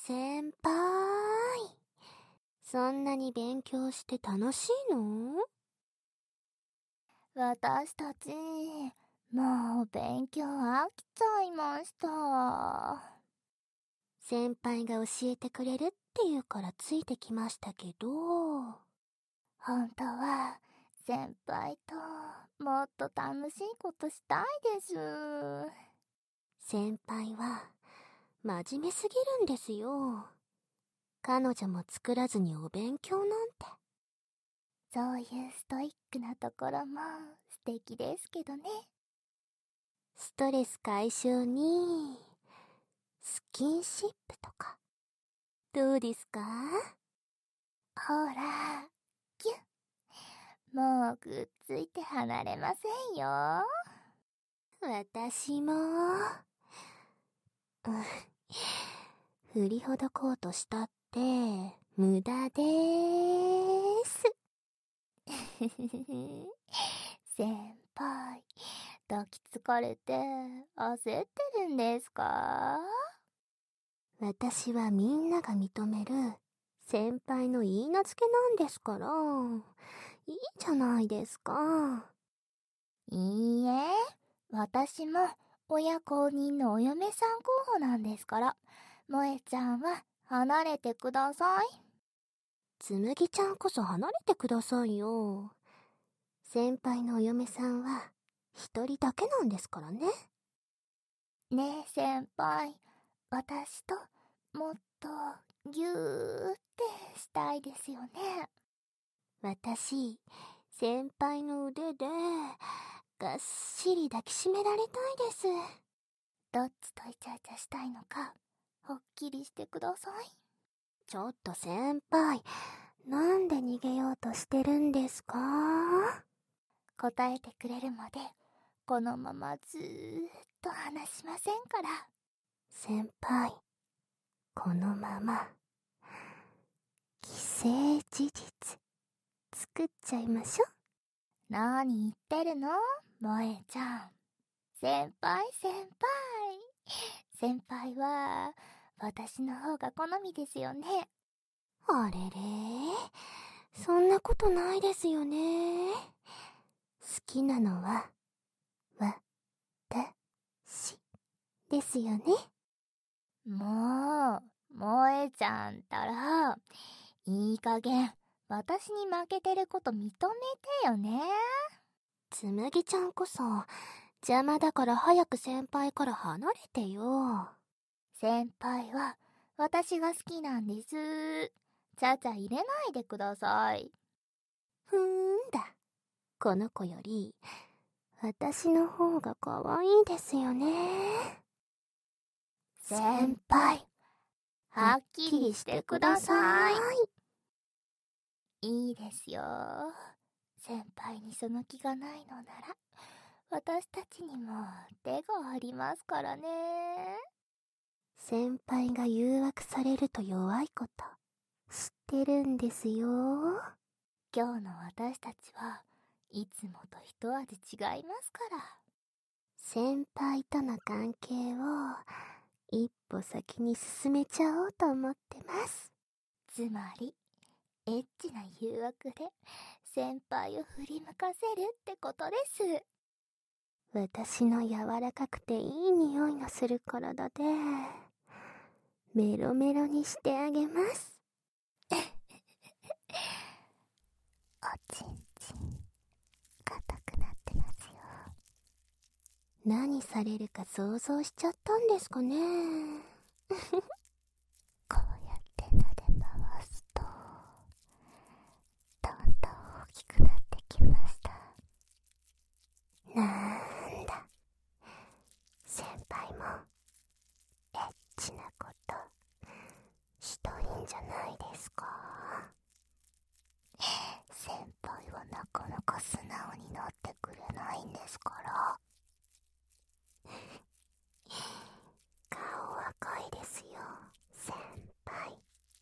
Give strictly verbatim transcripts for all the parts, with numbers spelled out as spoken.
先輩、そんなに勉強して楽しいの？ 私たち、もう勉強飽きちゃいました。 先輩が教えてくれるって言うからついてきましたけど。 本当は先輩ともっと楽しいことしたいです。 先輩は真面目すぎるんですよ。彼女も作らずにお勉強なんて。 そういうストイックなところも素敵ですけどね。 ストレス解消にスキンシップとかどうですか？ ほら、キュッ。もうくっついて離れませんよ。 私も、うん、振りほどこうとしたって無駄でーす。 先輩、抱きつかれて焦ってるんですか？ 私はみんなが認める先輩の許嫁なんですから、いいじゃないですか。 いいえ、私も親公認のお嫁さん候補なんですから、萌えちゃんは離れてください。 つむぎちゃんこそ離れてくださいよ。先輩のお嫁さんは一人だけなんですからね。 ねえ先輩、私ともっとぎゅーってしたいですよね。 私、先輩の腕でがっしり抱きしめられたいです。 どっちとイチャイチャしたいのか、はっきりしてください。 ちょっと先輩、なんで逃げようとしてるんですか？ 答えてくれるまで、このままずーっと話しませんから。 先輩、このまま、既成事実、作っちゃいましょ。 何言ってるの？萌えちゃん。先輩先輩。先輩は、私の方が好みですよね。 あれれ、そんなことないですよね。好きなのは、わ、た、し、ですよね。 もう、萌えちゃんったら、いい加減、私に負けてること認めてよね。 つむぎちゃんこそ、邪魔だから早く先輩から離れてよ。 先輩は、私が好きなんです。ちゃちゃ入れないでください。 ふーんだ。この子より、私の方が可愛いですよね。 先輩、はっきりしてください。いいですよ。先輩にその気がないのなら、私たちにも手がありますからね。 先輩が誘惑されると弱いこと、知ってるんですよ。 今日の私たちはいつもと一味違いますから。 先輩との関係を一歩先に進めちゃおうと思ってます。 つまり、エッチな誘惑で先輩を振り向かせるってことです。 私の柔らかくていい匂いのする体で、メロメロにしてあげます。 おちんちん、硬くなってますよ。 何されるか想像しちゃったんですかね。 こうやって撫で回すと、どんどん大きくなってきました。 なんだ、先輩もエッチなことしたいんじゃないですか。 先輩はなかなか素直になってくれないんですから。 顔赤いですよ、先輩。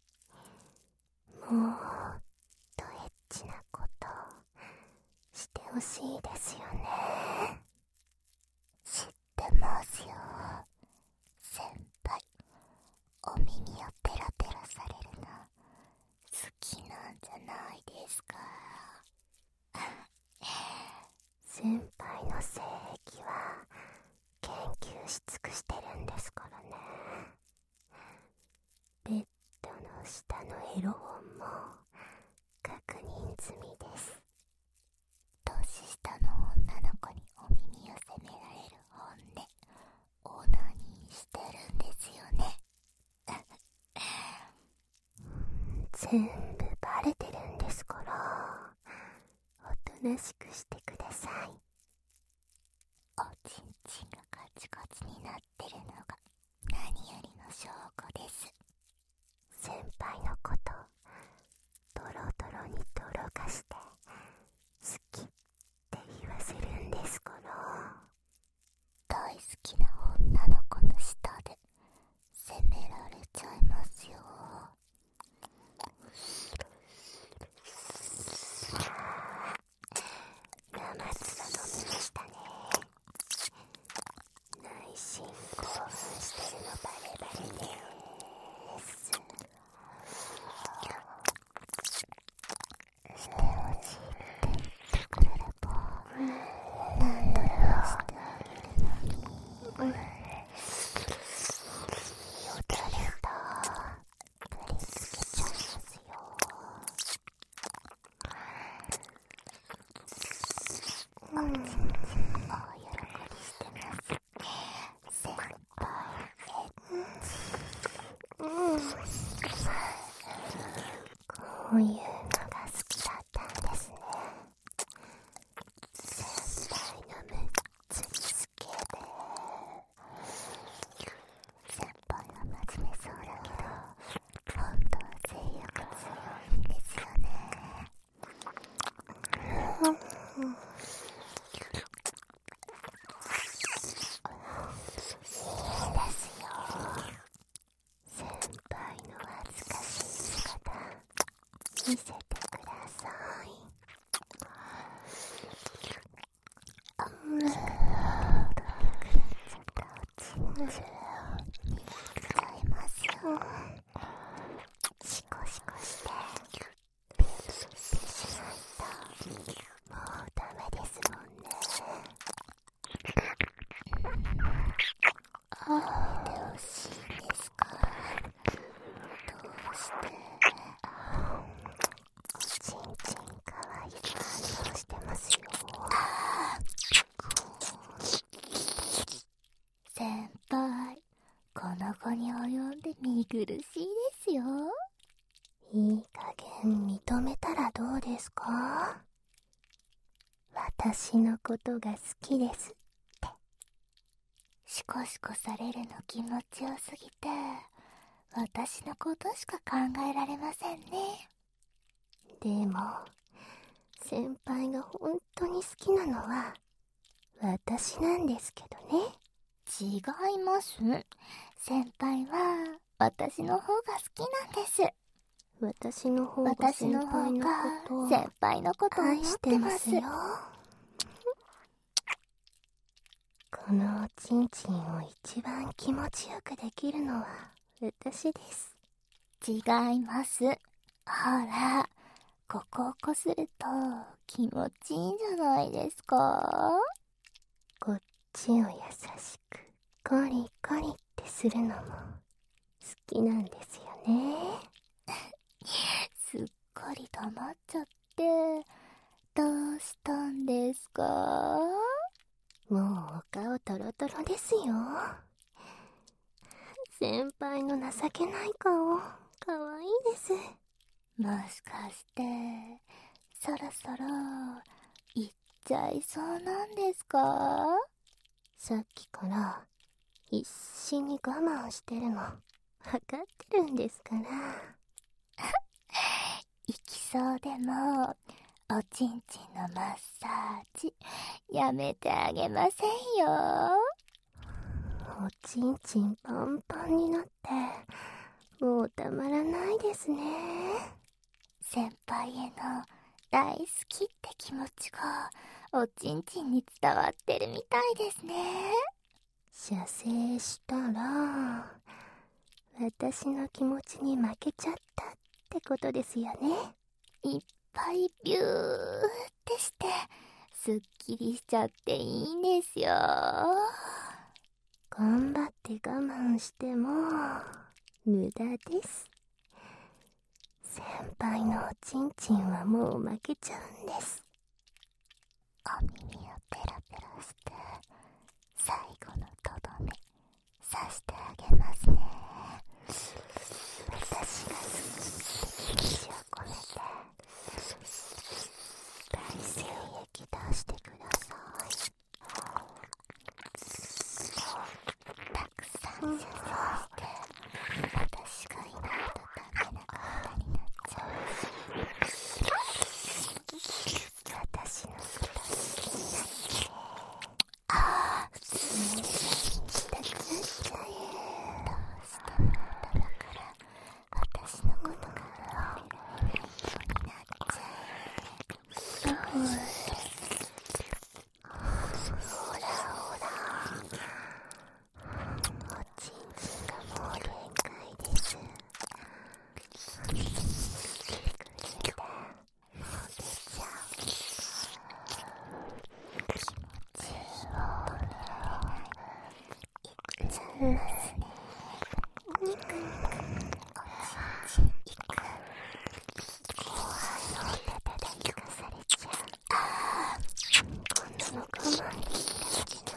もっとエッチなことしてほしいですよね。 知ってますよ。先輩、お耳を照らないですか。 先輩の性癖は研究し尽くしてるんですからね。ベッドの下のエロ本も確認済みです。 年下の女の子にお耳を責められる本でオナニーしてるんですよね。 全部バレてるんですから、おとなしくしてください。 おちんちんがカチカチになってるのが何よりの証拠です。 先輩のことドロドロにドロかして好きって言わせるんですから。 大好きな女の子の下で責められちゃいますよ。 ナマズが飲みましたね。内心興奮してるのバレバレです。 してほしいって言ってくれれば何度でもしてあげるのに。 よだれだ取り付けちゃいますよ。 おちんちん大喜びしてます。先輩エッチ。 こういうのが好きだったんですね。先輩のむっつりスケベ。 先輩は真面目そうだけど本当は性欲強いんですよね。 いいですよ。先輩の恥ずかしい姿見せてください。 うんちょっとおちんちんにちゃいますよ。 シコシコしてピッピしないともうダメですもんね。 やめてほしいんですか。どうして。 おちんちんかわいく反応してますよ。 先輩、この子に及んで見苦しいですよ。 いい加減認めたらどうですか？私のことが好きですって。 シコシコされるの気持ちよすぎて私のことしか考えられませんね。 でも先輩が本当に好きなのは私なんですけどね。 違います。先輩は私の方が好きなんです。 私の方が私先の方輩のがことを先輩のことを思っ愛しててまますすよ。このおちんちんを一番気持ちよくできるのは私です。 違います。ほら、ここをこすると気持ちいいんじゃないですか。 こっちを優しくコリコリってするのも好きなんですよね。 すっかり黙っちゃってどうしたんですか。 もうお顔トロトロですよ。先輩の情けない顔かわいいです。 もしかしてそろそろ行っちゃいそうなんですか。 さっきから必死に我慢してるの分かってるんですから。 行きそうでもおちんちんのマッサージやめてあげませんよ。 おちんちんパンパンになってもうたまらないですね。 先輩への大好きって気持ちがおちんちんに伝わってるみたいですね。 射精したら私の気持ちに負けちゃったってことですよね。 いっぱいビューってしてすっきりしちゃっていいんですよ。 頑張って我慢しても無駄です。先輩のおちんちんはもう負けちゃうんです。 お耳をペラペラして最後のとどめ刺してあげますね。私が気持ちを込めて大精液出してください。たくさん射精して私がいないとダメな体になっちゃう。私のこと好きになって、ああ痛くなっちゃえ。どうしてもだから私のことが好きになっちゃえ。ほらほら、おちんちんがもう限界です。くれてもう出ちゃう。気持ちを止められない。いっちゃいますね。いくいく、おちんちんいく。後輩を叩きかされちゃう。ああ、 こんなの我慢できるわけないです。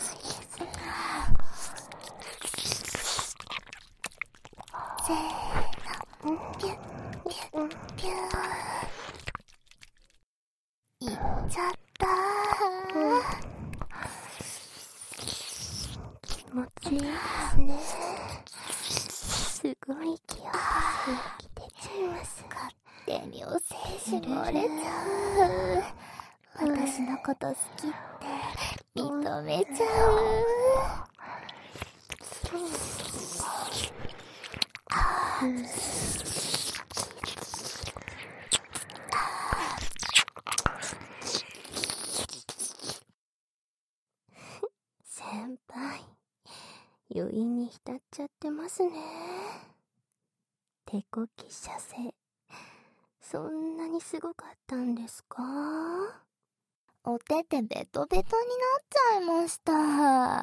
せーの、ピュッピュッピュー。いっちゃったー。 気持ちいいですね。すごい勢いで出ちゃいます。 勝手にお精子漏れちゃう。私のこと好きって認めちゃう。あー先輩、余韻に浸っちゃってますね。手こき射精、そんなにすごかったんですか？ お手手ベトベトになっちゃいました。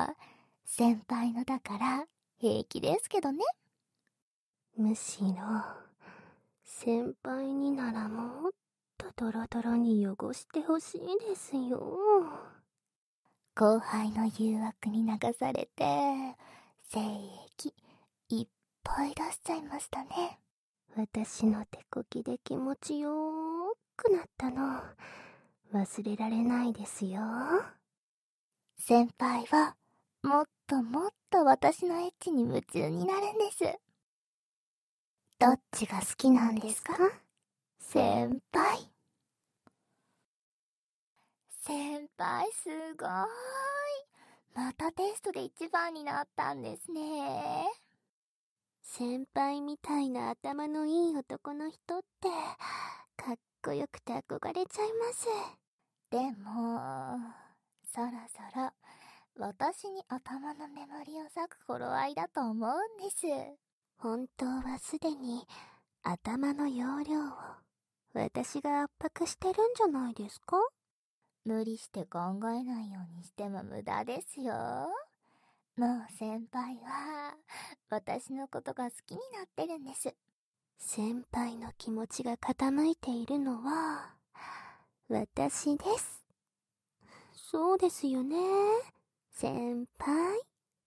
先輩のだから平気ですけどね。 むしろ先輩にならもっとドロドロに汚してほしいですよ。 後輩の誘惑に流されて精液いっぱい出しちゃいましたね。 私の手こきで気持ちよーくなったの忘れられないですよ。 先輩はもっともっと私のエッチに夢中になるんです。どっちが好きなんですか？先輩。先輩すごーい。またテストで一番になったんですね。 先輩みたいな頭のいい男の人ってかっこよくて憧れちゃいます。 でもそろそろ私に頭のメモリを割く頃合いだと思うんです。 本当はすでに頭の容量を私が圧迫してるんじゃないですか？ 無理して考えないようにしても無駄ですよ。もう先輩は私のことが好きになってるんです。 先輩の気持ちが傾いているのは私です。そうですよね、先輩。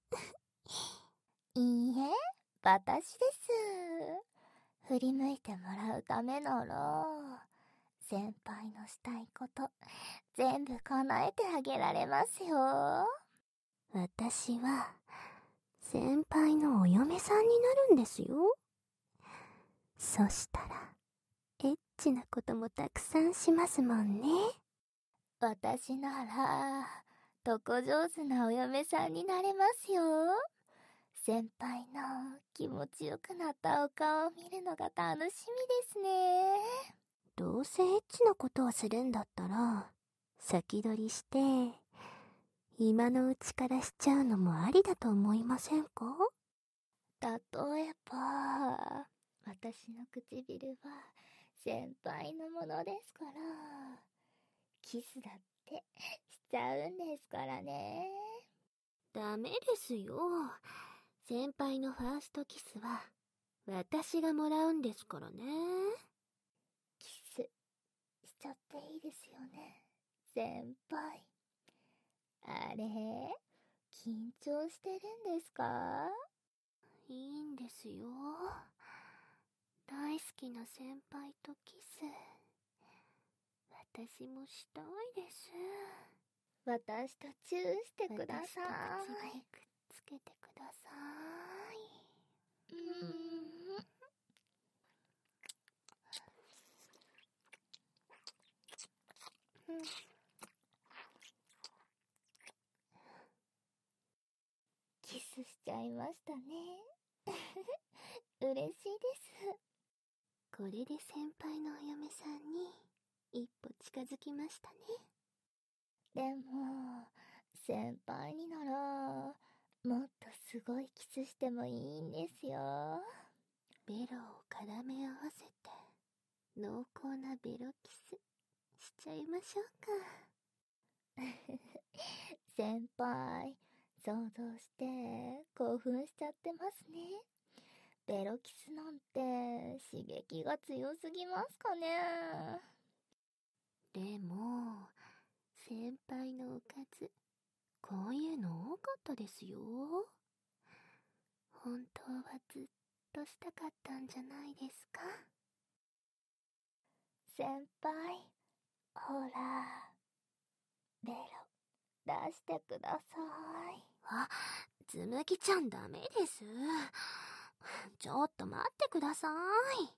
いいえ、私です。振り向いてもらうためなら先輩のしたいこと全部叶えてあげられますよ。 私は先輩のお嫁さんになるんですよ。そしたらエッチなこともたくさんしますもんね。 私なら床上手なお嫁さんになれますよ。先輩の気持ちよくなったお顔を見るのが楽しみですね。 どうせエッチなことをするんだったら先取りして今のうちからしちゃうのもありだと思いませんか？ 例えば私の唇は先輩のものですから。キスだってしちゃうんですからね。 ダメですよ。先輩のファーストキスは私がもらうんですからね。 キスしちゃっていいですよね、先輩。あれ、緊張してるんですか？ いいんですよ。大好きな先輩とキス、私もしたいです。 私とチューしてください。 私と口にくっつけてください。 うーん。キスしちゃいましたね。嬉しいです。 これで先輩のお嫁さんに一歩近づきましたね。 でも、先輩になら、もっとすごいキスしてもいいんですよ。 ベロを絡め合わせて、濃厚なベロキスしちゃいましょうか。 先輩、想像して興奮しちゃってますね。ベロキスなんて刺激が強すぎますかね。 でも、先輩のおかず、こういうの多かったですよ。本当はずっとしたかったんじゃないですか？ 先輩、ほら、ベロ出してください。 あ、つむぎちゃんダメです。ちょっと待ってください。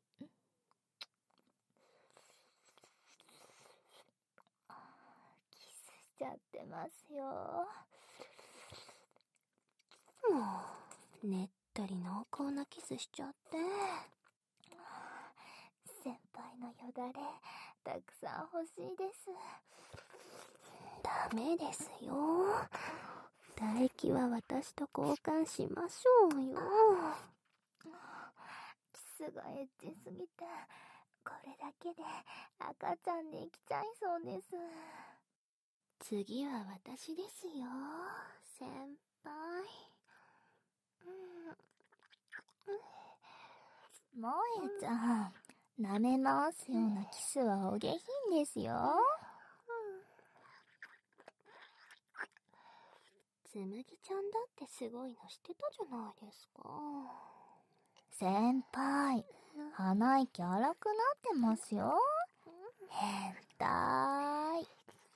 キスしちゃってますよ。 もう、ねったり濃厚なキスしちゃって。 先輩のよだれ、たくさん欲しいです。 ダメですよ。唾液は私と交換しましょうよ。 キスがエッチすぎて、これだけで赤ちゃんできちゃいそうです。 次は私ですよ、先輩。 萌えちゃん、舐め回すようなキスはお下品ですよ。 つむぎちゃんだってすごいのしてたじゃないですか。 先輩、鼻息荒くなってますよ。変態。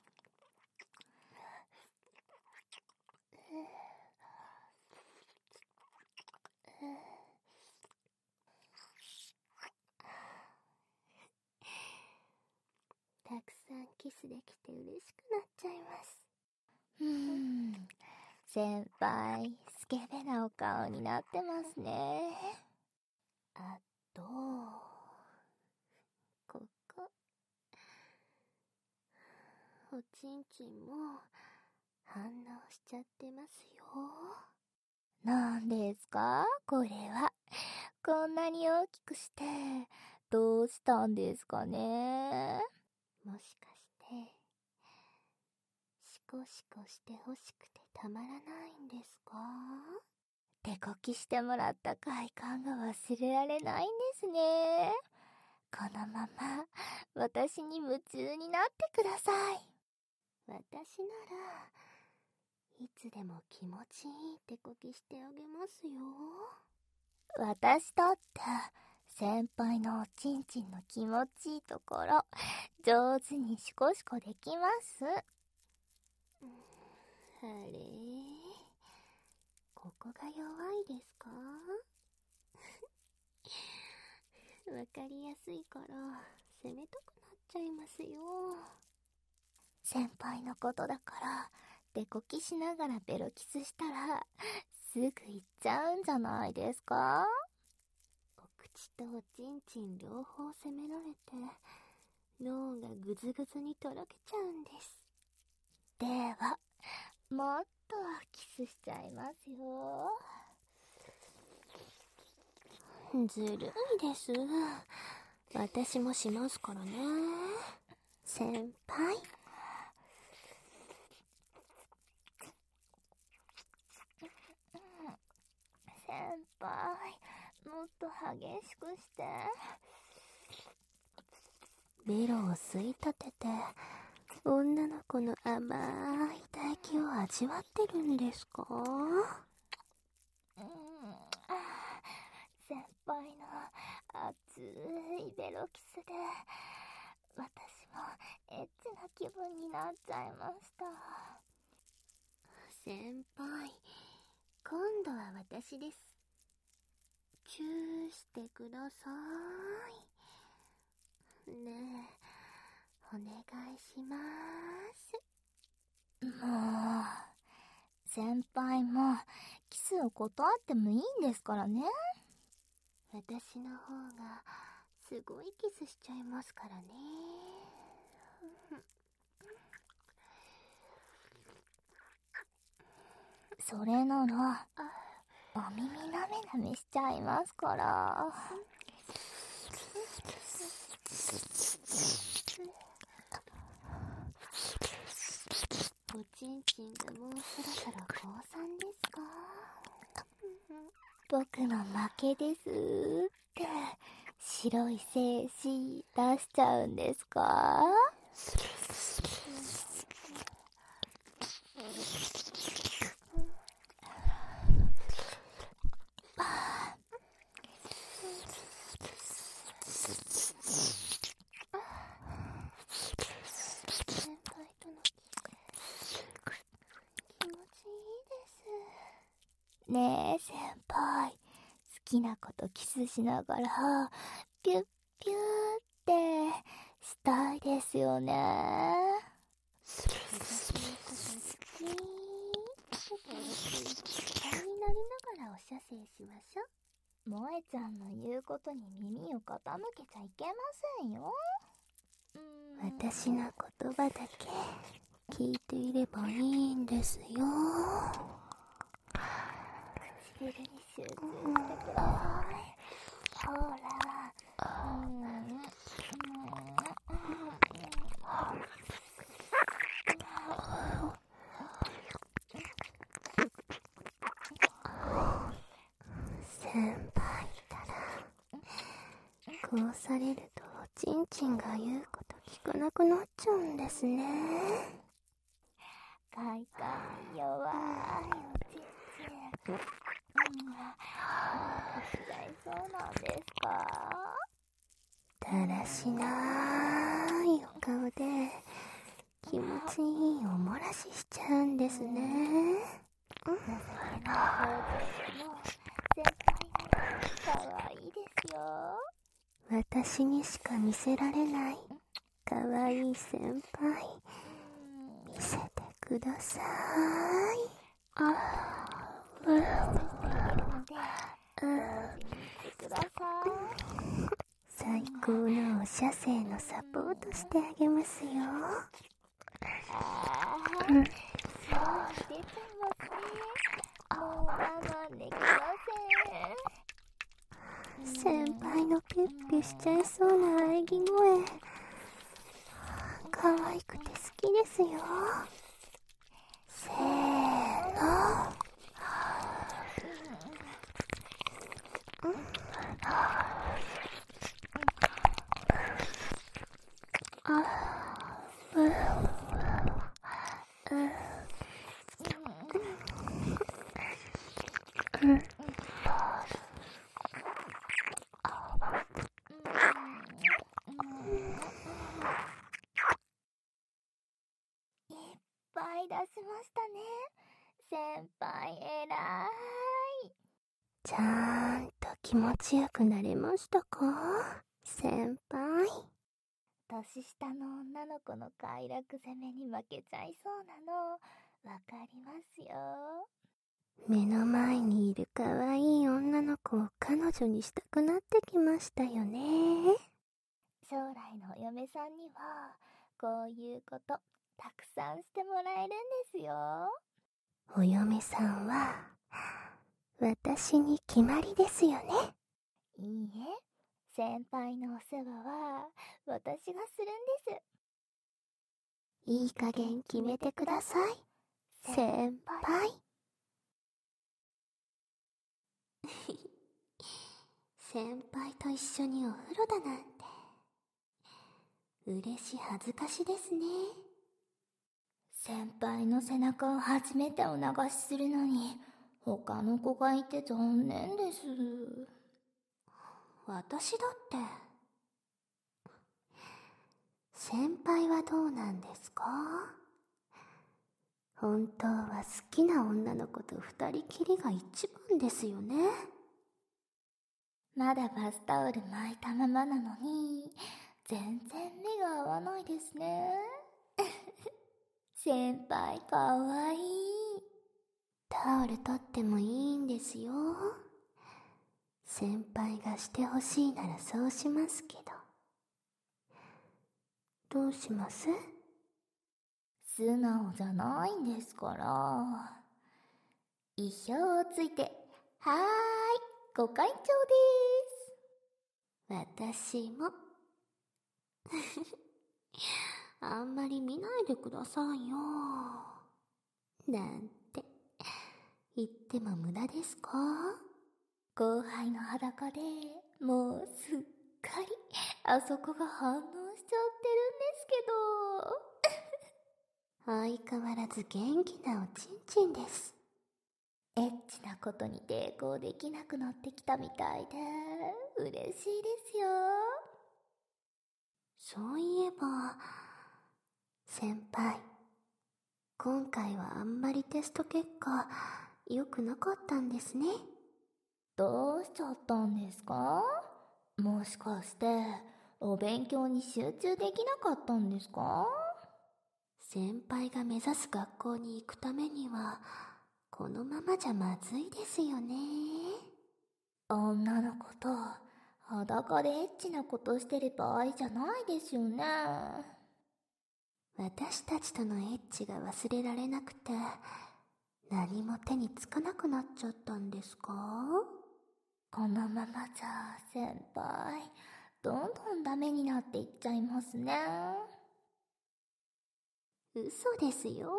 たくさんキスできて嬉しくなっちゃいます。 うーん、先輩、スケベなお顔になってますね。 あと、ここ。おちんちんも反応しちゃってますよ。 なんですかこれは。こんなに大きくして、どうしたんですかね。 もしかして、シコシコしてほしくてたまらないんですか？ 手こきしてもらった快感が忘れられないんですね。このまま、私に夢中になってください。 私なら、いつでも気持ちいい手こきしてあげますよ。 私だって、先輩のおちんちんの気持ちいいところ、上手にシコシコできます。 あれ？ここが弱いですか？わかりやすいから、攻めたくなっちゃいますよ。 先輩のことだから、手こきしながらベロキスしたら、すぐ行っちゃうんじゃないですか？ お口とおちんちん両方攻められて、脳がぐずぐずにとろけちゃうんです。 では、もっとキスしちゃいますよ。 ずるいです。 私もしますからね。先輩。 先輩、もっと激しくして。 ベロを吸い立てて、女の子の甘い唾液を味わってるんですか？ うん、先輩の熱いベロキスで、私もエッチな気分になっちゃいました。 先輩、今度は私です。チューしてください。ねえ、お願いします。 もう、先輩もキスを断ってもいいんですからね。 私の方がすごいキスしちゃいますからね。 それならお耳なめなめしちゃいますから。 おちんちんがもうそろそろ降参ですか？ 僕の負けですって白い精子出しちゃうんですか？ 先輩とのキス、気持ちいいです。 ねえ先輩、好きな子とキスしながらピュッピューってしたいですよね。 私のこと好きーって言っていっぱいになりながらお射精しましょう。 萌えちゃんの言うことに耳を傾けちゃいけませんよ。うーん、 私の言葉だけ聞いていればいいんですよ。 唇に集中してください。ほら、うーん、うーん、 先輩ったら、こうされるとおちんちんが言うこと聞かなくなっちゃうんですね。 快感に弱いおちんちん、うん、しちゃいそうなんですか？ だらしないお顔で気持ちいいおもらししちゃうんですね。 情けない表情も先輩もかわいいですよ。 私にしか見せられないかわいい先輩、見せてください。あ、うしてあげるので同時に言ってください。 最高のお射精のサポートしてあげますよ。 あー、うん、白い出ちゃいますね。もう我慢できません。 先輩のピュッピュしちゃいそうな喘ぎ声、可愛くて好きですよ。せーの。 いっぱい出しましたね。先輩偉い。 ちゃんと気持ちよくなれましたか？先輩。 年下の女の子の快楽攻めに負けちゃいそうなのわかりますよ。 目の前にいる可愛い女の子を彼女にしたくなってきましたよね。 将来のお嫁さんにはこういうことたくさんしてもらえるんですよ。 お嫁さんは私に決まりですよね。 いいえ、 先輩のお世話は私がするんです。 いい加減決めてください、先輩。先輩と一緒にお風呂だなんて、嬉し恥ずかしですね。 先輩の背中を初めてお流しするのに、他の子がいて残念です。 私だって。先輩はどうなんですか？本当は好きな女の子と二人きりが一番ですよね。 まだバスタオル巻いたままなのに、全然目が合わないですね。先輩かわいい。 タオル取ってもいいんですよ。先輩がしてほしいならそうしますけど。どうします？ 素直じゃないんですから。意表をついて、はーい、ご会長です。私も。あんまり見ないでくださいよ。なんて言っても無駄ですか？ 後輩の裸でもうすっかりあそこが反応しちゃってるんですけど。相変わらず元気なおちんちんです。 エッチなことに抵抗できなくなってきたみたいで嬉しいですよ。 そういえば先輩、今回はあんまりテスト結果良くなかったんですね。 どうしちゃったんですか？もしかしてお勉強に集中できなかったんですか？ 先輩が目指す学校に行くためにはこのままじゃまずいですよね。 女の子と裸でエッチなことしてる場合じゃないですよね。 私たちとのエッチが忘れられなくて何も手につかなくなっちゃったんですか？ このままじゃ先輩どんどんダメになっていっちゃいますね。 嘘ですよ。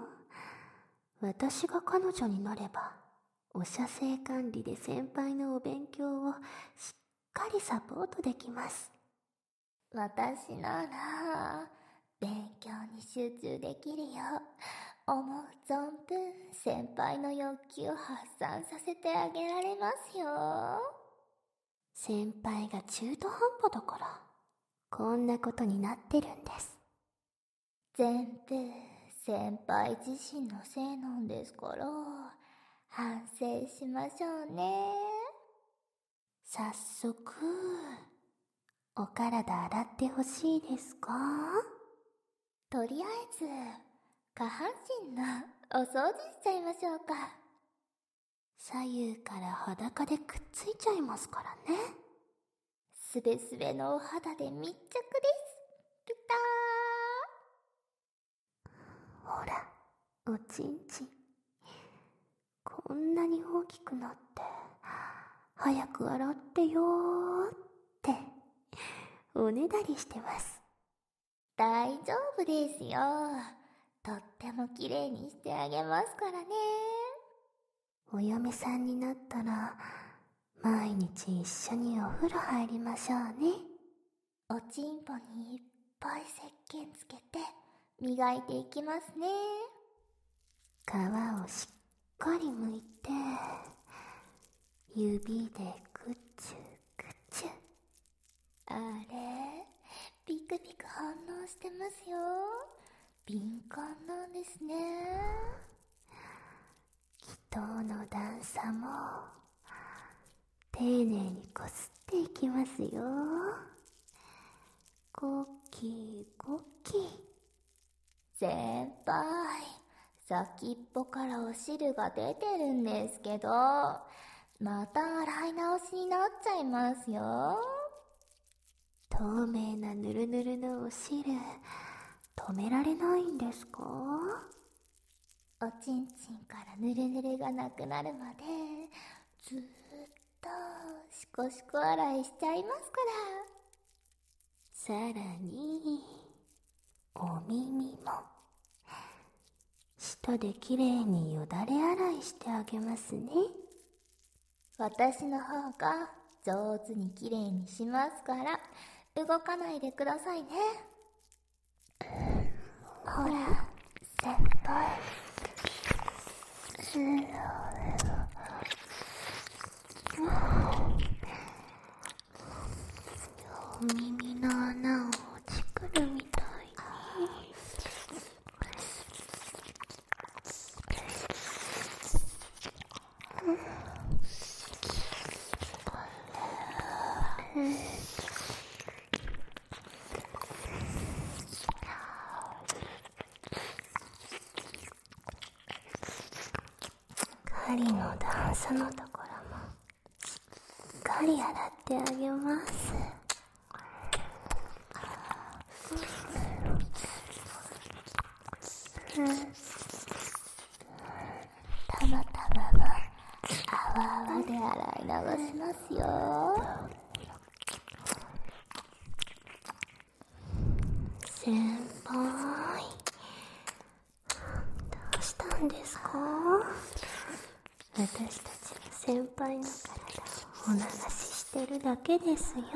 私が彼女になればお写生管理で先輩のお勉強をしっかりサポートできます。 私なら勉強に集中できるよう思う存分先輩の欲求を発散させてあげられますよ。 先輩が中途半端だからこんなことになってるんです。 全部先輩自身のせいなんですから反省しましょうね。 早速お体洗ってほしいですか？ とりあえず下半身のお掃除しちゃいましょうか。 左右から裸でくっついちゃいますからね。 すべすべのお肌で密着です。ピター。ほらおちんちんこんなに大きくなって早く洗ってよーっておねだりしてます。 大丈夫ですよ。とっても綺麗にしてあげますからね。 お嫁さんになったら毎日一緒にお風呂入りましょうね。 おちんぽにいっぱい石鹸つけて磨いていきますね。 皮をしっかり剥いて指でぐちゅぐちゅ。 あれピクピク反応してますよ。敏感なんですね。 祈祷の段差も丁寧にこすっていきますよ。ゴキゴキ。 先輩先っぽからお汁が出てるんですけどまた洗い直しになっちゃいますよ。 透明なぬるぬるのお汁止められないんですか？ おちんちんからぬるぬるがなくなるまでずーっとシコシコ洗いしちゃいますから。 さらにお耳も舌できれいによだれ洗いしてあげますね。 私の方が上手にきれいにしますから動かないでくださいね。ほら先輩、 お耳の穴を作るみたいに。狩りの段差のところもしっかり洗ってあげます。 たまたまは泡泡で洗い流しますよ。 先輩、どうしたんですか？私たちは先輩の体をお流ししてるだけですよ。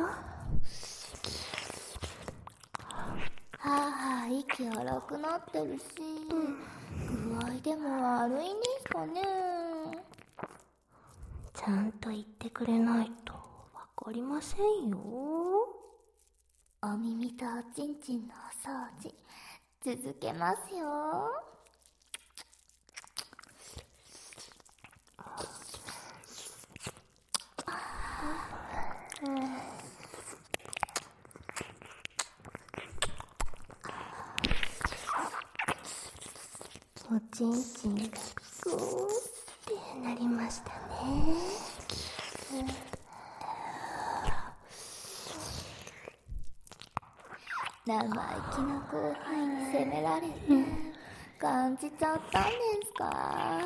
はあはあ息荒くなってるし、具合でも悪いんですかね。 ちゃんと言ってくれないとわかりませんよ。 お耳とおちんちんのお掃除続けますよ。 おちんちんがピクーってなりましたね。 生意気な後輩に責められて感じちゃったんですか？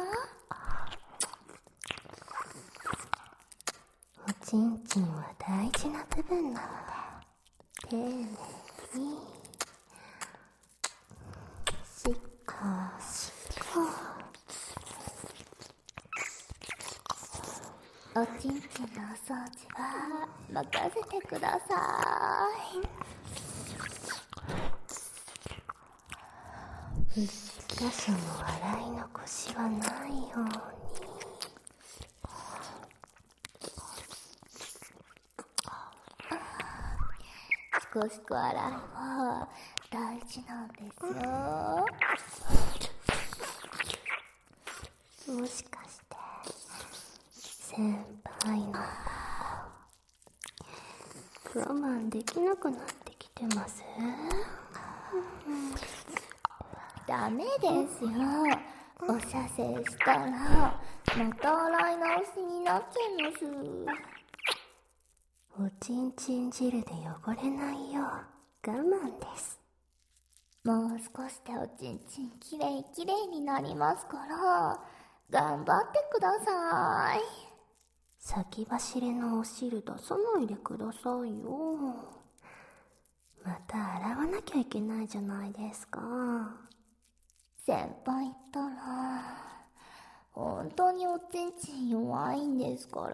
おちんちんは大事な部分なので、丁寧にしっこしっこ。 おちんちんのお掃除は任せてください。 一箇所も洗い残しはないように。 シコシコ洗いは大事なんですよ。 もしかして先輩の我慢できなくなってきてます？ ダメですよ。お射精したらまた洗い直しになっちゃいます。 おちんちん汁で汚れないよう我慢です。 もう少しでおちんちんきれいきれいになりますから頑張ってください。 先走りのお汁出さないでくださいよ。また洗わなきゃいけないじゃないですか。 先輩ったら本当におちんちん弱いんですから。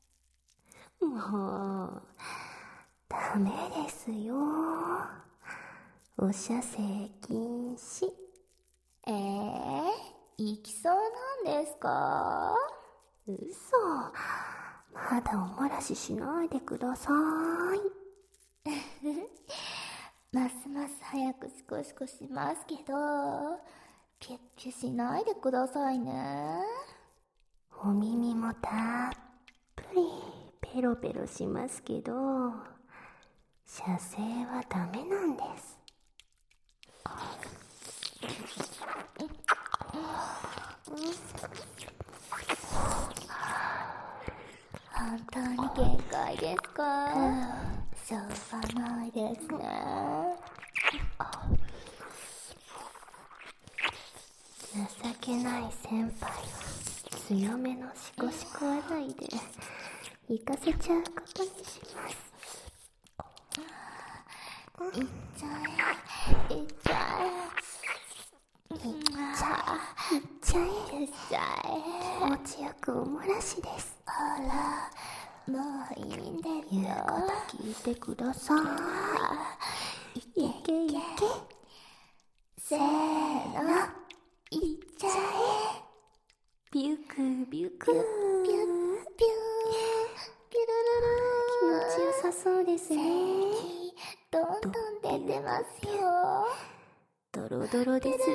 もうダメですよ。お射精禁止。 えー、行きそうなんですか？ 嘘。まだお漏らししないでください。 ますます早くシコシコしますけどキュッキュしないでくださいね。 お耳もたっぷりペロペロしますけど射精はダメなんです。 本当に限界ですか？しょうがないですね。 情けない先輩は強めのシコシコ洗いで行かせちゃうことにします。 いっちゃえ、いっちゃえ、いっちゃえ、いっちゃえ、いっちゃえ。 気持ちよくおもらしです。 ほら、もういいんですよ。 言うこと聞いてください。いけいけ。 せーの、いっちゃえ。 ビュクビュク。 ピュッピュッピュー、ピュルルルー。 気持ちよさそうですね。 どんどん出てますよ。 ドロドロですごいです。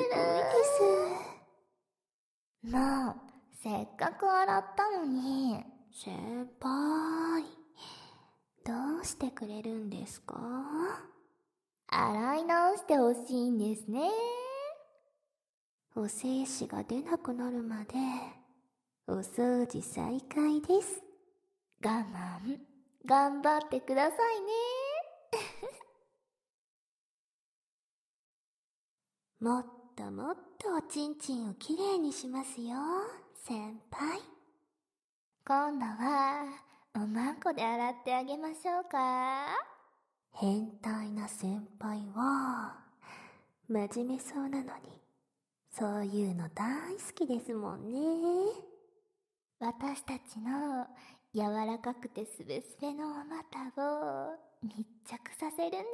もう、せっかく洗ったのに。 先輩、どうしてくれるんですか？ 洗い直してほしいんですね。 お精子が出なくなるまでお掃除再開です。 我慢、頑張ってくださいね。 もっともっとおちんちんをきれいにしますよ、先輩。 今度はおまんこで洗ってあげましょうか。 変態な先輩は真面目そうなのにそういうの大好きですもんね。 私たちの柔らかくてすべすべのお股を密着させるんです。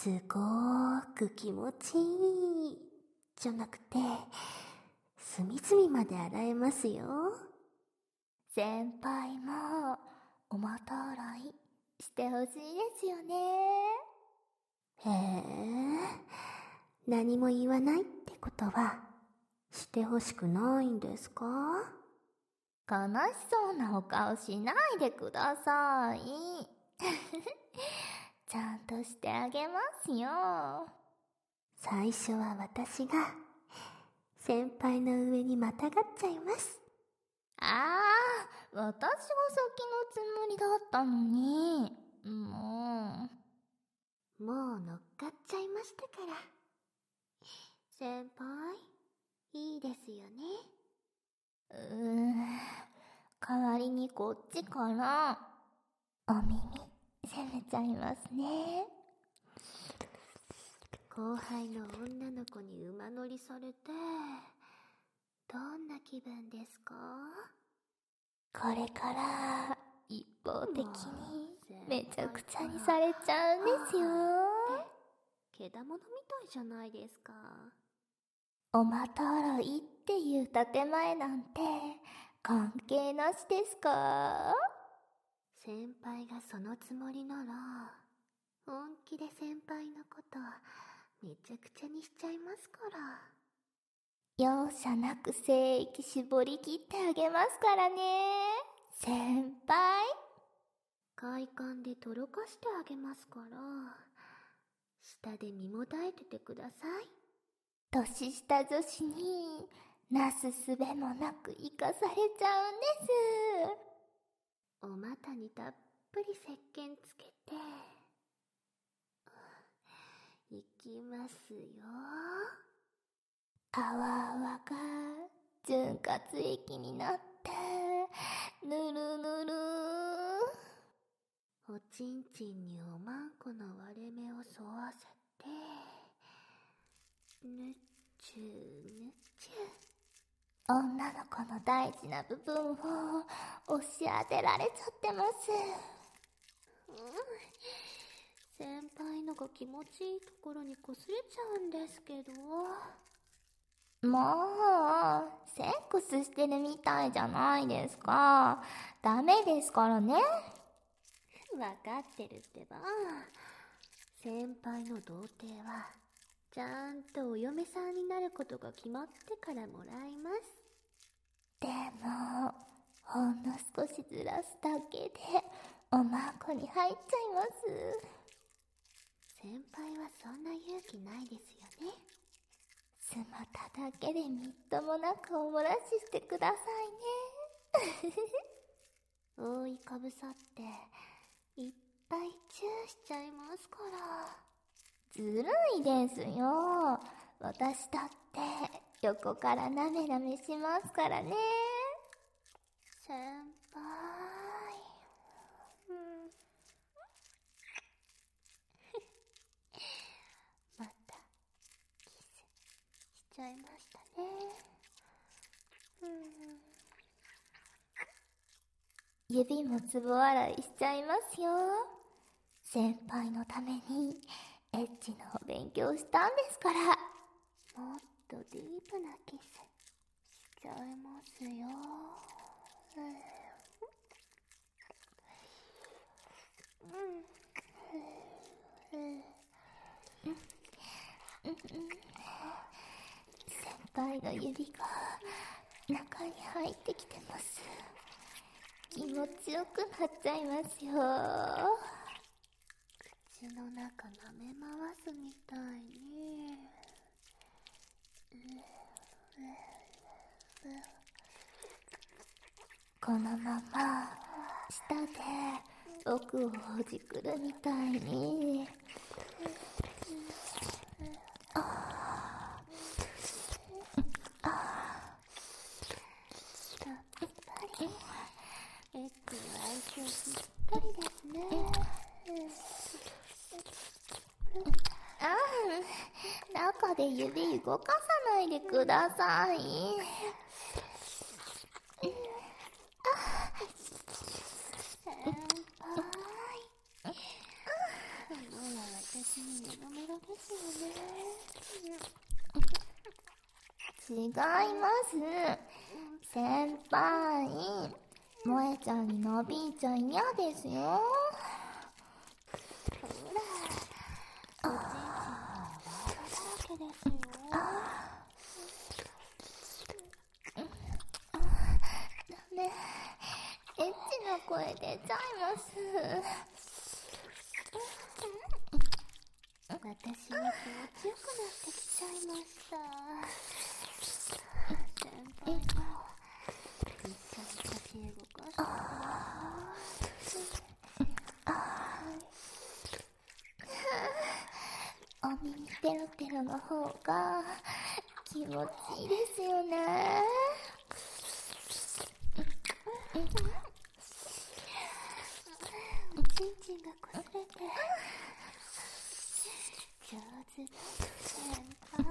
すごーく気持ちいいじゃなくて、隅々まで洗えますよ。 先輩もお股洗いしてほしいですよね。 へえ、何も言わないってことはしてほしくないんですか？ 悲しそうなお顔しないでください。ちゃんとしてあげますよ。 最初は私が先輩の上にまたがっちゃいます。 ああ、私が先のつもりだったのに。もう。もう乗っかっちゃいましたから。先輩、いいですよね。 うーん、代わりにこっちからお耳攻めちゃいますね。 後輩の女の子に馬乗りされてどんな気分ですか？ これから一方的にめちゃくちゃにされちゃうんですよ。 けだものみたいじゃないですか。 お股洗いっていう建前なんて関係なしですか？ 先輩がそのつもりなら本気で先輩のことめちゃくちゃにしちゃいますから。 容赦なく精液絞り切ってあげますからね、先輩。 快感でとろかしてあげますから、下で身もだえててください。 年下女子になすすべもなく生かされちゃうんです。 お股にたっぷり石鹸つけていきますよ。 泡々が潤滑液になってぬるぬる。 おちんちんにおまんこの割れ目を沿わせてぬっちゅぬっちゅ。 女の子の大事な部分を押し当てられちゃってます。 うん、先輩のが気持ちいいところにこすれちゃうんですけど。 もうセックスしてるみたいじゃないですか。ダメですからね。 わかってるってば。先輩の童貞はちゃんとお嫁さんになることが決まってからもらいます。 でもほんの少しずらすだけでおまんこに入っちゃいます。 先輩はそんな勇気ないですよね。 スマタだけでみっともなくおもらししてくださいね。 覆いかぶさっていっぱいチューしちゃいますから。 ずるいですよ。私だって横からなめなめしますからね。 先輩。うん。また、キスしちゃいましたね。うん。 指もつぼ洗いしちゃいますよ。先輩のためにエッチのお勉強したんですから。 もっとディープなキスしちゃいますよ。うん。 先輩の指が中に入ってきてます。気持ちよくなっちゃいますよ。 口の中舐め回すみたいに。 このまま舌で奥をほじくるみたいに。ああやっぱりエッチの相性ぴったりですね。 ああ、中で指動かさないでください。 私にメロメロですよ違います。先輩、萌えちゃんになびいちゃ嫌ですよ。 ほら、おちんちんはバーバだらけですよ。 ダメ、エッチな声出ちゃいます。 私に気持ちよくなってきちゃいました。先輩も一緒に腰動かしてください。お耳ペロペロの方が気持ちいいですよね。 おちんちんがこすれて上手だ先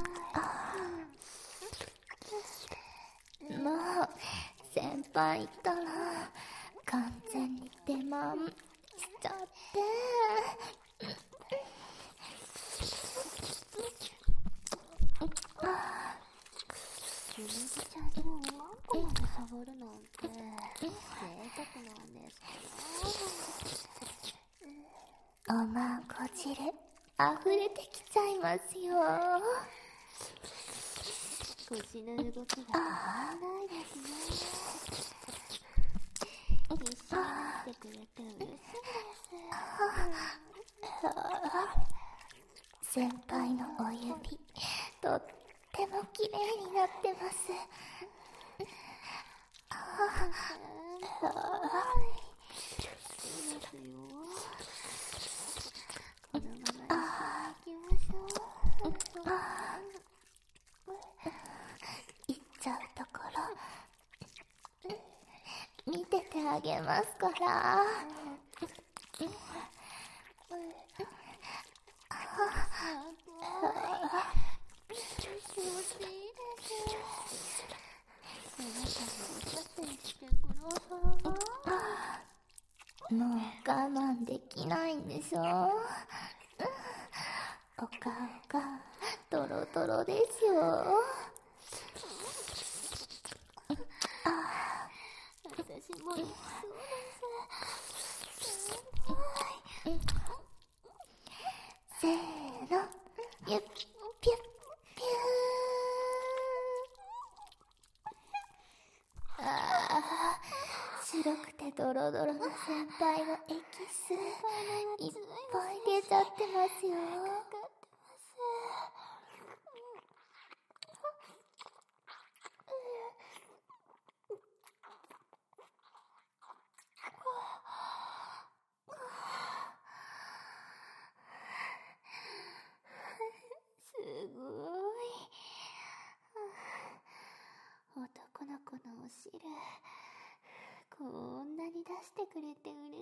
輩。 もう先輩ったら完全に手満しちゃって。 ゆめぎちゃんのおまんこまで触るなんて贅沢なんですおまんこ汁溢れてきちゃいますよ。 腰の動きが止まらないですね。一緒になってくれて嬉しいです。 先輩のお指とっても綺麗になってます。 いいですよ。このまま一緒に行きましょう。 行っちゃうところ見ててあげますから。 気持ちいいです。あなたもおさせしてください。 もう我慢できないんでしょ。お顔がトロトロですよ。 私もそうです。 せーの、ゆっぴゅっぴゅー。あー、白くてドロドロの先輩のエキスいっぱい出ちゃってますよ。 すごい。 してくれて嬉しいです。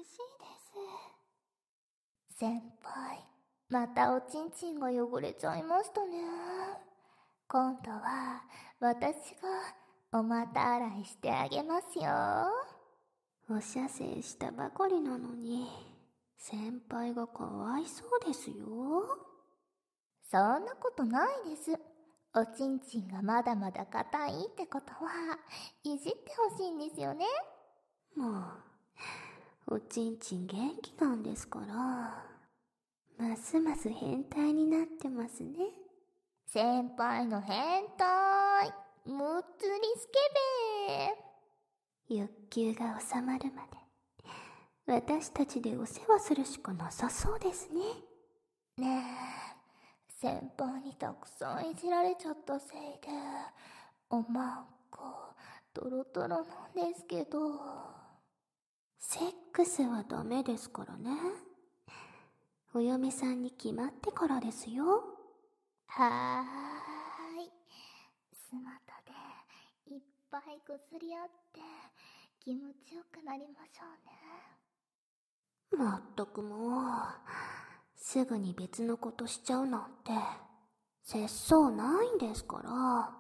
先輩、またおちんちんが汚れちゃいましたね。今度は私がお股洗いしてあげますよ。 お射精したばかりなのに、先輩がかわいそうですよ。 そんなことないです。おちんちんがまだまだ硬いってことはいじってほしいんですよね。 もう、おちんちん元気なんですから、ますます変態になってますね。 先輩の変態、むっつりスケベー。欲求が収まるまで、私たちでお世話するしかなさそうですね。 ねえ、先輩にたくさんいじられちゃったせいで、おまんこ、トロトロなんですけど。 セックスはダメですからね。お嫁さんに決まってからですよ。 はーい。スマタでいっぱいぐすり合って気持ちよくなりましょうね。 まったくもう、すぐに別のことしちゃうなんて、節操ないんですから。あ、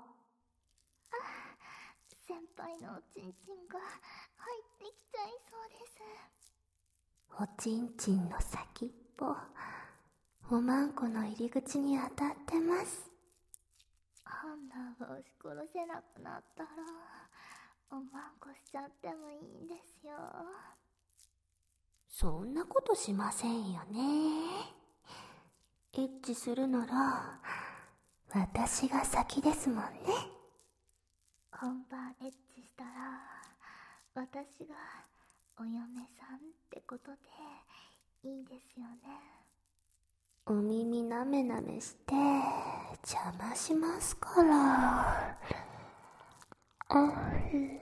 先輩のおちんちんが入ってきちゃいそうです。 おちんちんの先っぽ、おまんこの入り口に当たってます。 ハンナが押し殺せなくなったら、おまんこしちゃってもいいんですよ。 そんなことしませんよね。エッチするなら、私が先ですもんね。 本番エッチしたら、私がお嫁さんってことでいいですよね。 お耳なめなめして邪魔しますから。あ、 ね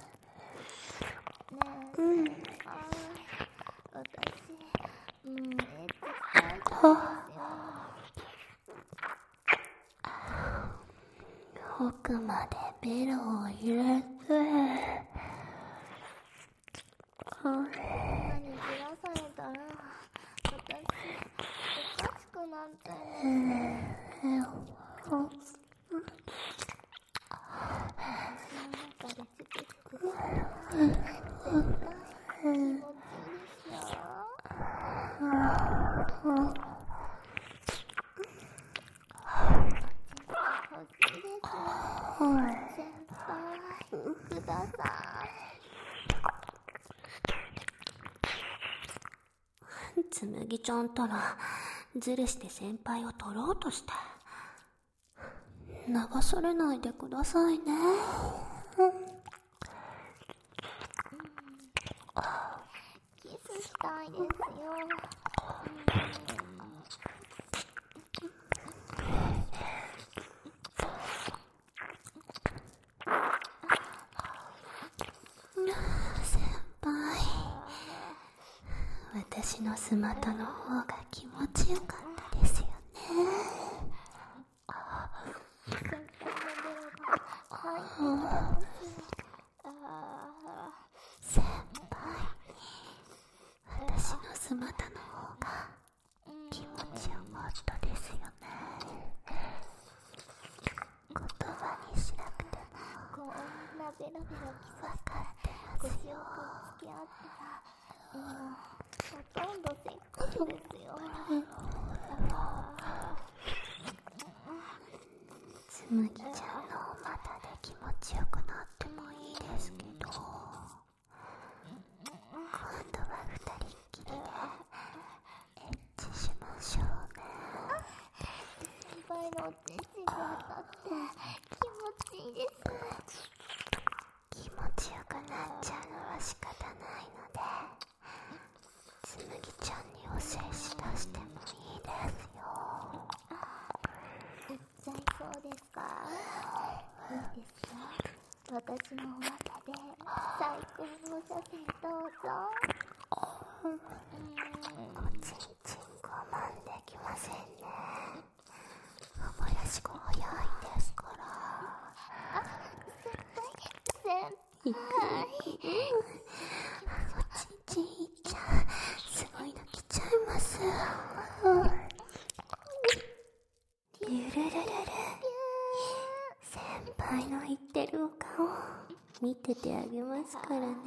え、 うん、 あ、私、うん、エッチしたいんですよ。 奥までベロを入れて、 こんなにじらされたら、私、おかしくなっちゃうんですよ。私の中でチクチクするの絶対気持ちいいですよ。欲しいです。先輩、ください。 つむぎちゃんたらずるして先輩を取ろうとして、流されないでくださいね。 キスしたいですよ。 先輩、私のスマトの方が気持ちよかったですよね。 先輩のベロが入ってきてます。 先輩、私のスマトの方が気持ちよかったですよね。言葉にしなくてもこんなベロベロキス分かってますよ。 腰よく付き合ったら、もうほとんどセックスですよ。 つむぎちゃんのお股で気持ちよくなってもいいですけど、今度は二人っきりでエッチしましょうね。 先輩のおちんちんに当たって気持ちいいです。 気持ちよくなっちゃうのは仕方ないので、つむぎちゃんにお精子出してもいいですよ。 いっちゃいそうですか？いいですよ。私のお股で最高の射精どうぞ。 おちんちん我慢できませんね。おもやしが早いですから。 あ、先輩、先輩。 おちんちててあげますからね。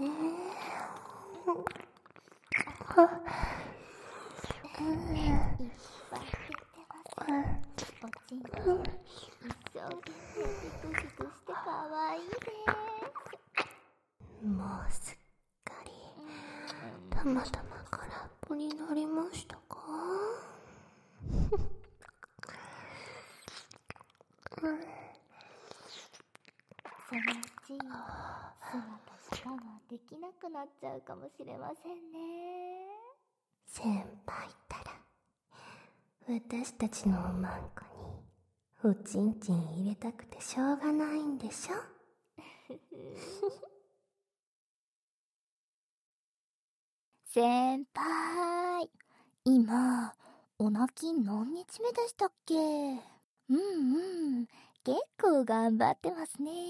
いっぱい出てます。おちんちん、一生懸命ピクピクしてかわいいです。 もうすっかりたまたま空っぽになりましたか？ そのうち姿しかができなくなっちゃうかもしれませんね。 先輩ったら私たちのおまんこにおちんちん入れたくてしょうがないんでしょ？ 先輩、今お泣き何日目でしたっけ？うんうん、結構頑張ってますね。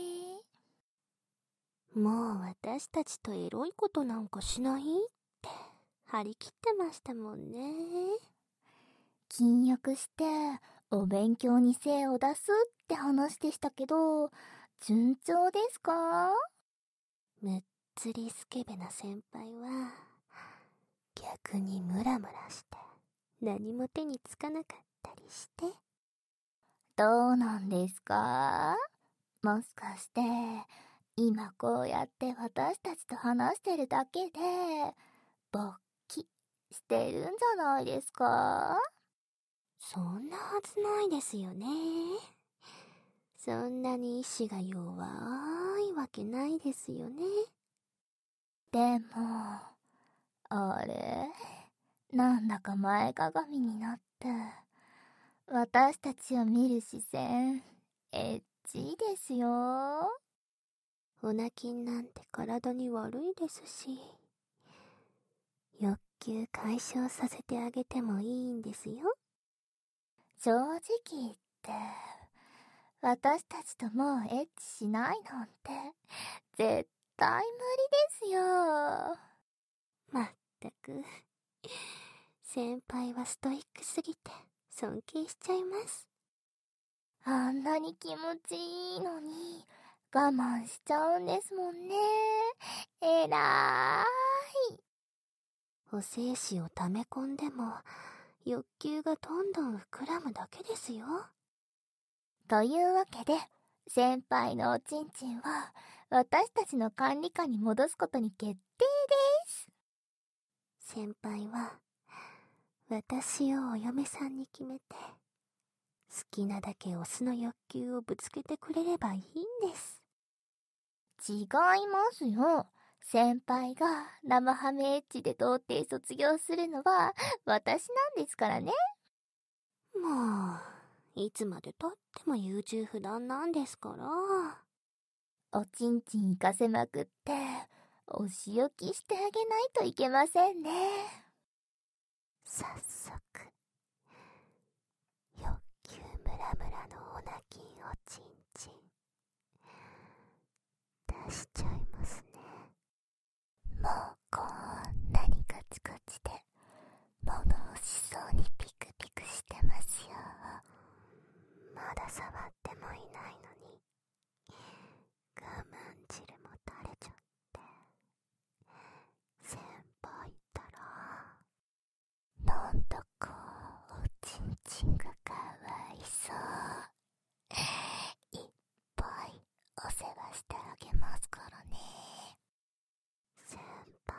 もう私たちとエロいことなんかしないって張り切ってましたもんね。 禁欲してお勉強に精を出すって話でしたけど、順調ですか？ むっつりスケベな先輩は逆にムラムラして何も手につかなかったりして。 どうなんですか？もしかして今こうやって私たちと話してるだけで勃起してるんじゃないですか？ そんなはずないですよね。そんなに意志が弱いわけないですよね。 でもあれ、なんだか前かがみになって私たちを見る視線エッチですよ。 お泣きなんて体に悪いですし、欲求解消させてあげてもいいんですよ。 正直言って私たちともうエッチしないなんて絶対無理ですよ。 まったく先輩はストイックすぎて尊敬しちゃいます。 あんなに気持ちいいのに我慢しちゃうんですもんね。えらーい。 お精子を溜め込んでも欲求がどんどん膨らむだけですよ。 というわけで先輩のおちんちんは私たちの管理下に戻すことに決定です。 先輩は私をお嫁さんに決めて好きなだけオスの欲求をぶつけてくれればいいんです。 違いますよ。先輩が生ハメエッチで童貞卒業するのは私なんですからね。 もういつまでたっても優柔不断なんですから。 おちんちん行かせまくってお仕置きしてあげないといけませんね。 早速欲求ムラムラのオナキンおちんちん出しちゃいますね。 もうこんなにカチカチで物欲しそうにピクピクしてますよ。 まだ触ってもいないのに我慢汁も垂れちゃって、先輩ったらなんだかおちんちんがかわいそう。いっぱいお世話してあげますからね。 先輩、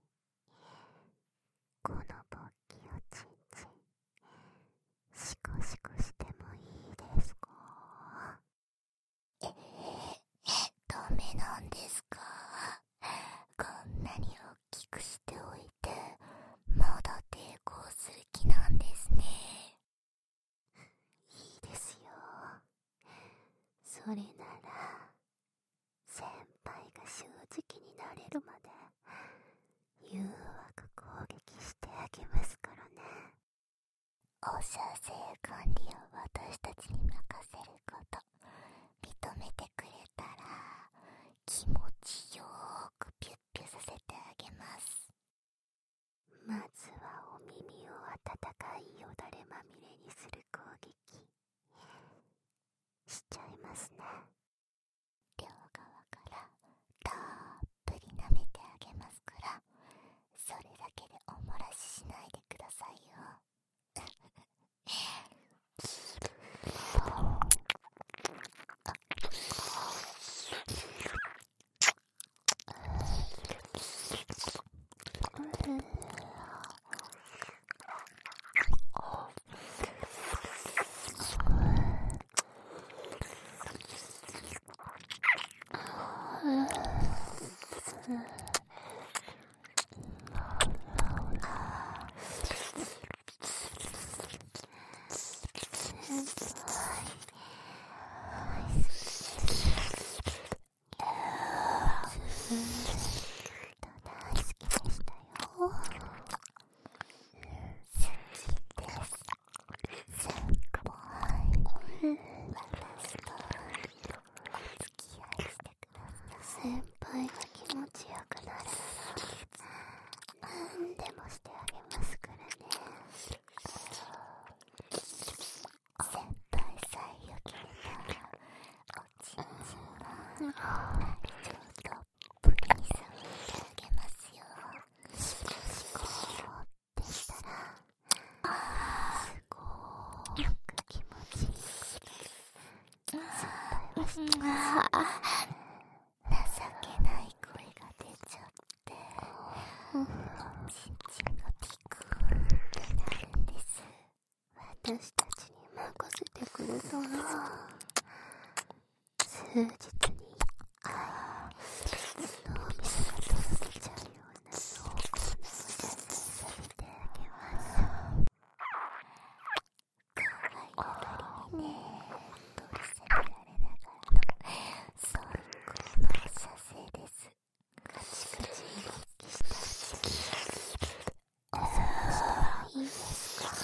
この勃起おちんちんシコシコしてもいいですか？ えー、ダメなんですか？こんなに大きくしておいてまだ抵抗する気なんですね。 いいですよ。それなら先輩が正直になれるまで誘惑攻撃してあげますからね。 お射精管理を私たちに任せること認めてくれたら気持ちよーくピュッピュさせてあげます。 まずはお耳を温かいよだれまみれにする攻撃しちゃいますね。 両側からたあ情けない声が出ちゃって、おちんちんがピクーってなるんです。 私たちに任せてくれたら、数日に一回脳みそがとろけちゃうような濃厚なお射精させてあげましょう。 可愛がりにね、取り攻められながらの最高のお射精です。 カチカチに勃起したおさらしてはいいですか？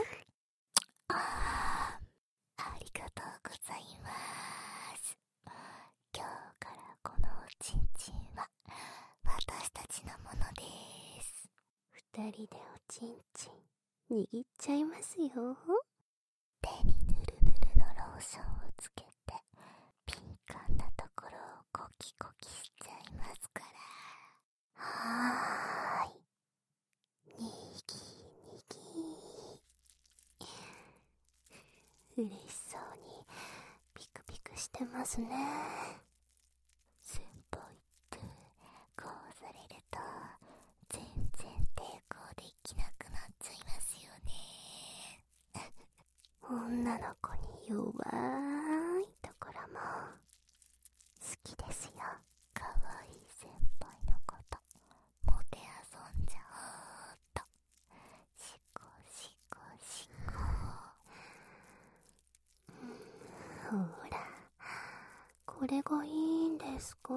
あありがとうございます。今日からこのおちんちんは私たちのものです。 二人でおちんちん握っちゃいますよ。 手にぬるぬるのローションをつけて敏感なところをコキコキしちゃいますから。 はーい。にぎにぎ。嬉しそうにピクピクしてますね。 先輩ってこうされると全然抵抗できなくなっちゃいますよね。 女の子に弱いところも好きですよ。 かわいい先輩のこともてあそんじゃおうっと。しこしこしこ。 ほら、これがいいんですか？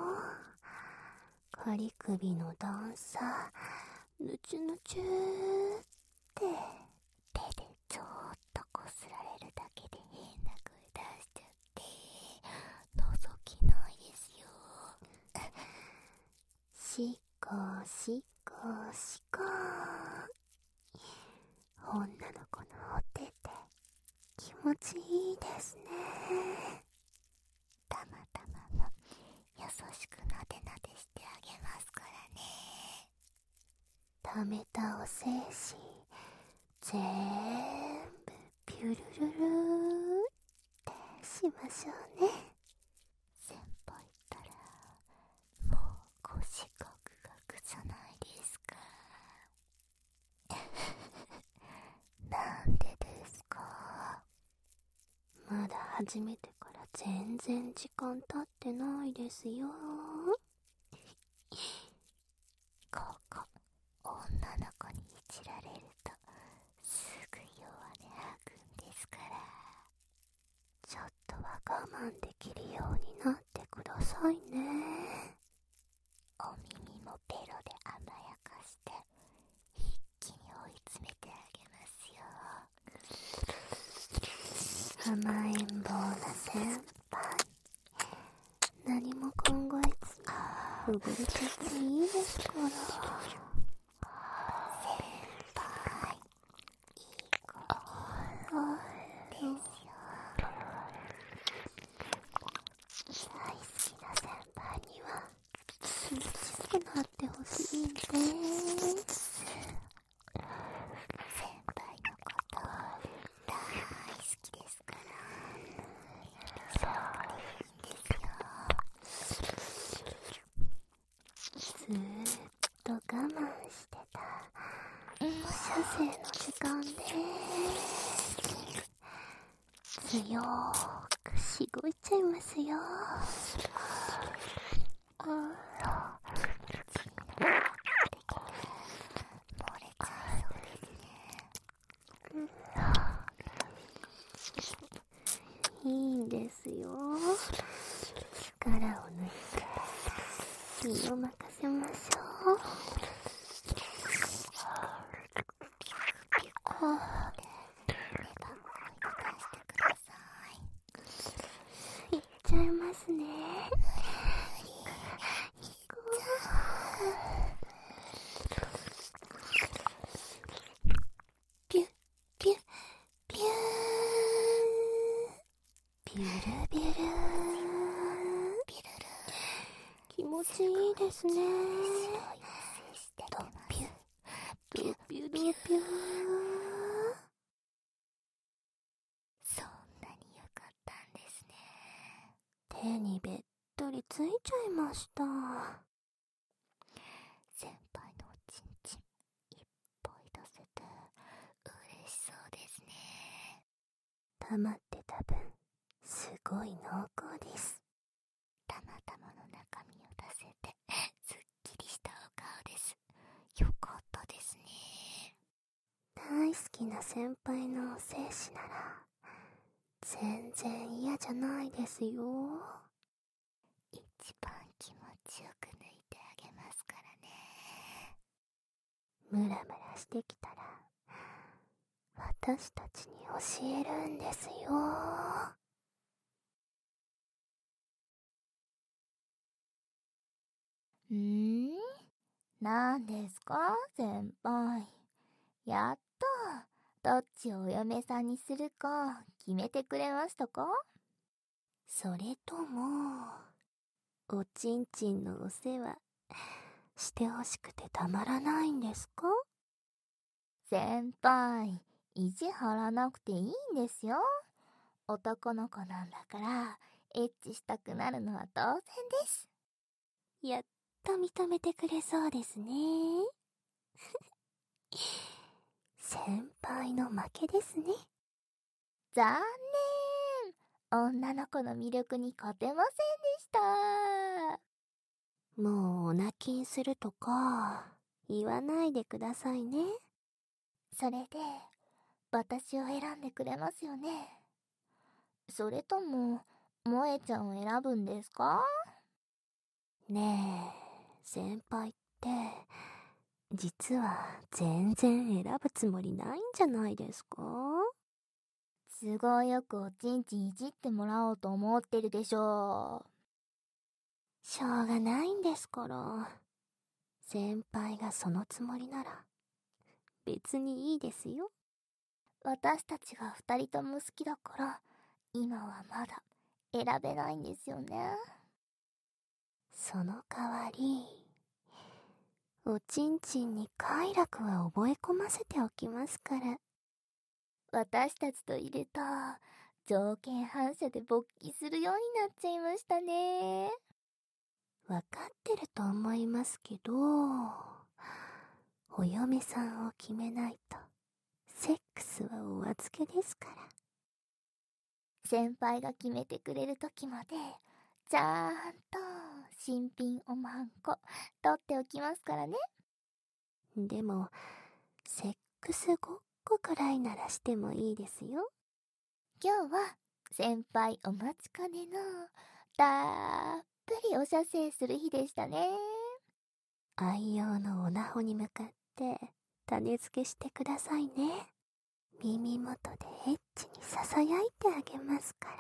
仮首の段差、ぬちゅぬちゅーって手でちょっとこすられるだけで変な声出しちゃって覗きないですよ。 しこしこしこ。女の子のお手って気持ちいいですね。 たまたまも優しくなでなでしてあげますからね。 溜めたお精子全部ピュルルルーってしましょうね。 先輩ったらもう腰ガクガクじゃないですか。なんでですか？ まだ始めてから全然時間経ってないですよ。 ここ女の子にいじられるとすぐ弱音吐くんですから。 ちょっとは我慢できるようになってくださいね。 お耳もペロで甘やかして一気に追い詰めてあげますよ。 甘えん坊な先輩、何も考えずにうぶれちゃっていいですから。 先輩いい子ですよ。 大好きな先輩にはちっちゃくなってほしいんです。 先輩のこと大好きですから。そうでいいんですよ。 ずーっと我慢してたお射精の時間です。強ーくしごいちゃいますよ。あら、 漏れちゃいそうですね。 いいんですよ。力を抜いて身を任せましょう。あー、いっちゃいますね。ピュッピュッピュービュルビュル気持ちいいですね。ドピュドピュドピュそんなに良かったんですね。 ハマってた分、すごい濃厚です。 たまたまの中身を出せて、すっきりしたお顔です。よかったですね。 大好きな先輩のお精子なら、全然嫌じゃないですよ。 一番気持ちよく抜いてあげますからね。 ムラムラしてきたら、私たちに教えるんですよ。 んーなんですか先輩。やっとどっちをお嫁さんにするか決めてくれましたか？ それともおちんちんのお世話してほしくてたまらないんですか？ 先輩、意地張らなくていいんですよ。男の子なんだからエッチしたくなるのは当然です。 やっと認めてくれそうですね。先輩の負けですね。 残念。女の子の魅力に勝てませんでした。 もうお泣きんするとか言わないでくださいね。 それで私を選んでくれますよね。それとも萌えちゃんを選ぶんですか？ ねえ、先輩って実は全然選ぶつもりないんじゃないですか？ 都合よくおちんちんいじってもらおうと思ってるでしょう。 しょうがないんですから。先輩がそのつもりなら別にいいですよ。 私たちが二人とも好きだから今はまだ選べないんですよね。 その代わりおちんちんに快楽は覚え込ませておきますから。 私たちといると条件反射で勃起するようになっちゃいましたね。 わかってると思いますけど、お嫁さんを決めないとセックスはお預けですから。 先輩が決めてくれる時までちゃんと新品おまんこ取っておきますからね。 でもセックスごっこくらいならしてもいいですよ。 今日は先輩お待ちかねのたっぷりお射精する日でしたね。 愛用のおなほに向かって種付けしてくださいね。耳元でエッチにささやいてあげますから。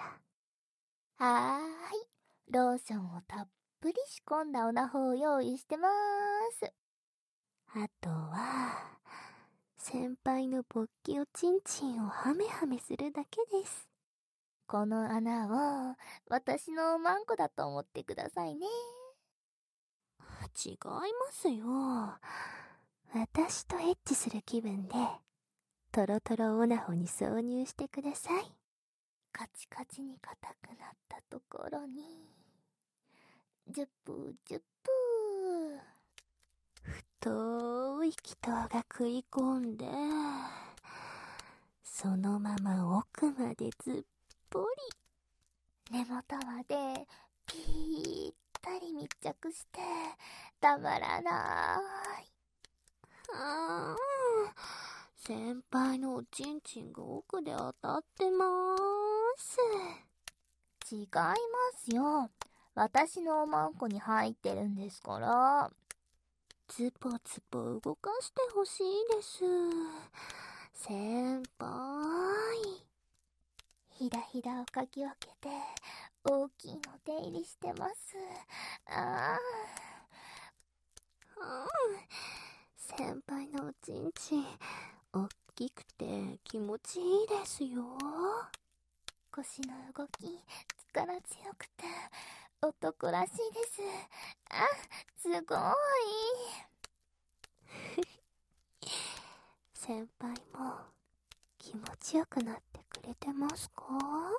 はーい、ローションをたっぷり仕込んだおなほを用意してまーす。 あとは先輩の勃起おちんちんをハメハメするだけです。 この穴を私のおまんこだと思ってくださいね。 違いますよ。私とエッチする気分でトロトロオナホに挿入してください。 カチカチに硬くなったところにジュップジュップ太い気筒が食い込んで、そのまま奥までずっぽり根元までぴったり密着してたまらない。 あー、先輩のおちんちんが奥で当たってまーす。 違いますよ。私のおまんこに入ってるんですから。 ツポツポ動かしてほしいです。先輩。 ひだひだをかき分けて大きいの出入りしてます。ああ。先輩のおちんちんおっきくて気持ちいいですよ。 腰の動き力強くて男らしいです。あ、すごい。 先輩も気持ちよくなってくれてますか？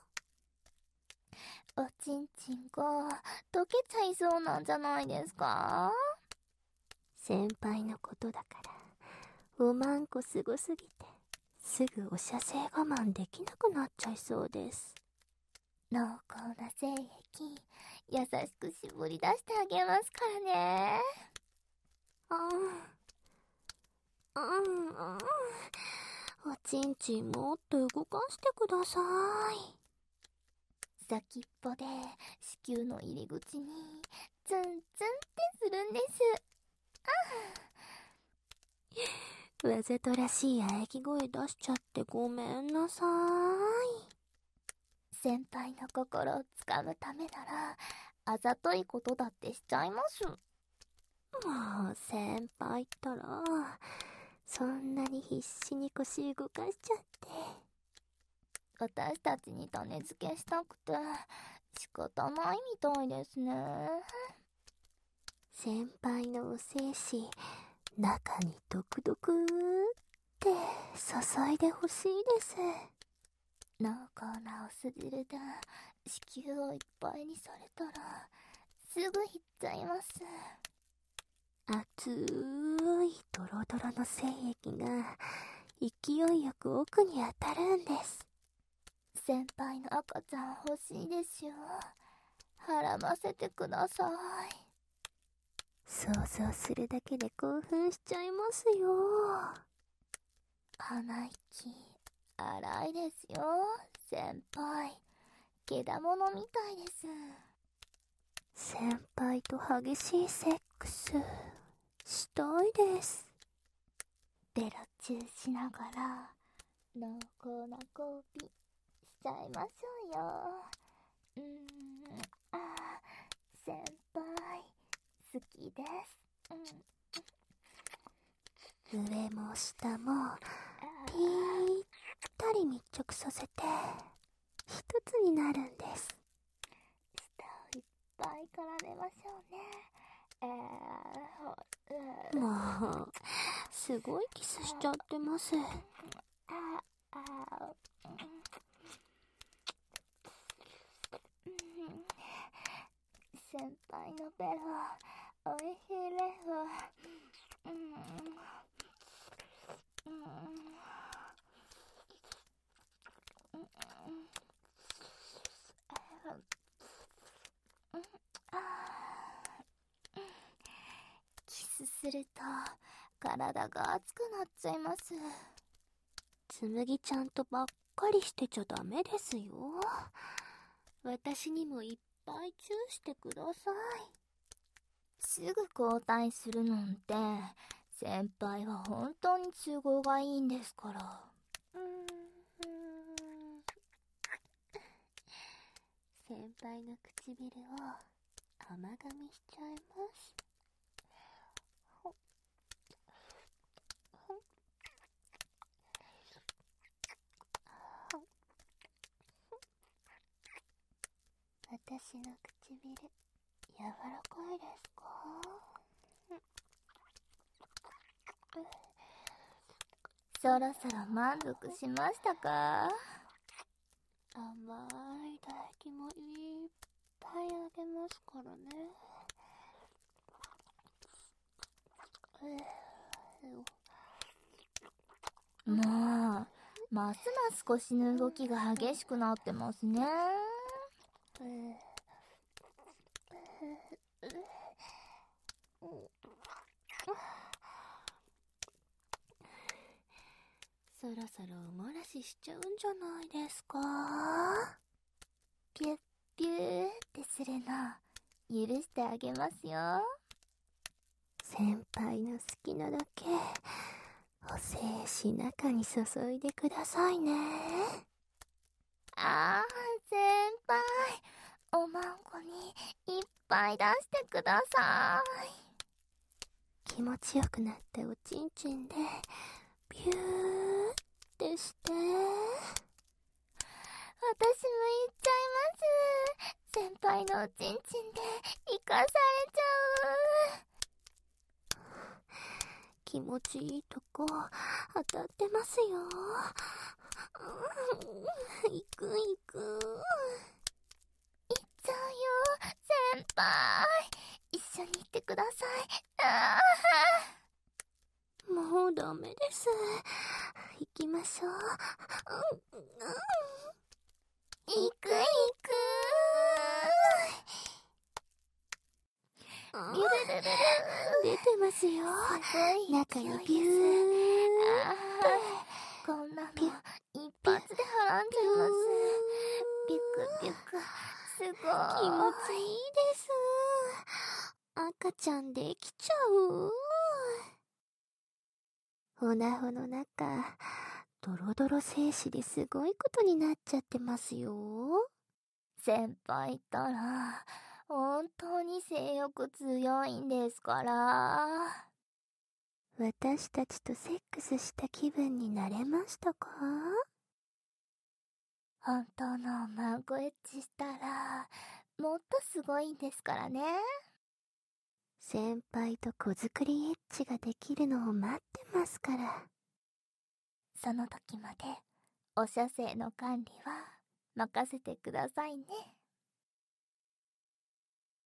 おちんちんが溶けちゃいそうなんじゃないですか？ 先輩のことだからおまんこすごすぎてすぐお射精我慢できなくなっちゃいそうです。 濃厚な精液、優しく絞り出してあげますからね。 あん。あん、あん。おちんちんもっと動かしてください。 先っぽで子宮の入り口にツンツンってするんです。 わざとらしい喘ぎ声出しちゃってごめんなさい。先輩の心をつかむためならあざといことだってしちゃいます。 もう先輩ったらそんなに必死に腰動かしちゃって。 私たちに種付けしたくて仕方ないみたいですね。 先輩のお精子中にドクドクって注いでほしいです。 濃厚なお酢汁で子宮をいっぱいにされたらすぐいっちゃいます。 熱いドロドロの精液が勢いよく奥に当たるんです。 先輩の赤ちゃん欲しいですよ。はらませてください。 想像するだけで興奮しちゃいますよ。 鼻息荒いですよ先輩。けだものみたいです。 先輩と激しいセックスしたいです。 ベロチューしながら濃厚な交尾しちゃいましょうよ。うーん、あー先輩好きです。 うん、上も下もぴったり密着させて一つになるんです。 舌をいっぱい絡めましょうね。えー、もうすごいキスしちゃってます。 ああ先輩のベロおいしいです。うんうんキスすると体が熱くなっちゃいます。 つむぎちゃんとばっかりしてちゃダメですよ。私にもいっぱいチューしてください。 すぐ交代するなんて先輩は本当に都合がいいんですから。 うーん、先輩の唇を甘噛みしちゃいます。私の唇柔らかいですか？ そろそろ満足しましたか？ 甘い唾液もいっぱいあげますからね。 もうますます腰の動きが激しくなってますね。 そろそろお漏らししちゃうんじゃないですか？ ピュッピューってするの許してあげますよ。 先輩の好きなだけお精子中に注いでくださいね。 あー先輩、おまんこにいっぱい出してください。気持ちよくなったおちんちんでビューってして。私もいっちゃいます。先輩のおちんちんで生かされちゃう。 気持ちいいとこ当たってますよ。いくいく。 いっちゃうよ先輩。一緒に行ってください。あもうダメです。行きましょう。うん、うん、 行く行くー。 ビュルルルル出てますよ。 すごい中にビューってあーこんなの一発ではらんじゃいますビュクビュクすごい気持ちいいです。赤ちゃんできちゃう。おなほの中、ドロドロ精子ですごいことになっちゃってますよ。 先輩ったら本当に性欲強いんですから。 私たちとセックスした気分になれましたか？ 本当のマンコエッチしたらもっとすごいんですからね。 先輩と子作りエッチができるのを待ってますから。 その時までお射精の管理は任せてくださいね。